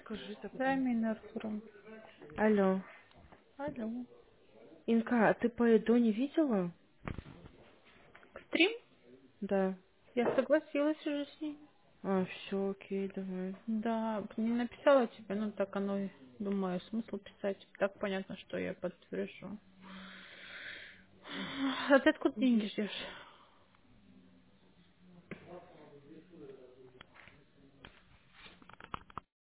Скажи-то Да, потом. именно Артуром. Алло. Алло. Инка, а ты по Эдо не видела? Стрим? Да. Я согласилась уже с ней. А, все, окей, давай. Да, не написала тебе, ну так оно, думаю, смысл писать. Так понятно, что я подтвержу. А ты откуда деньги ждешь?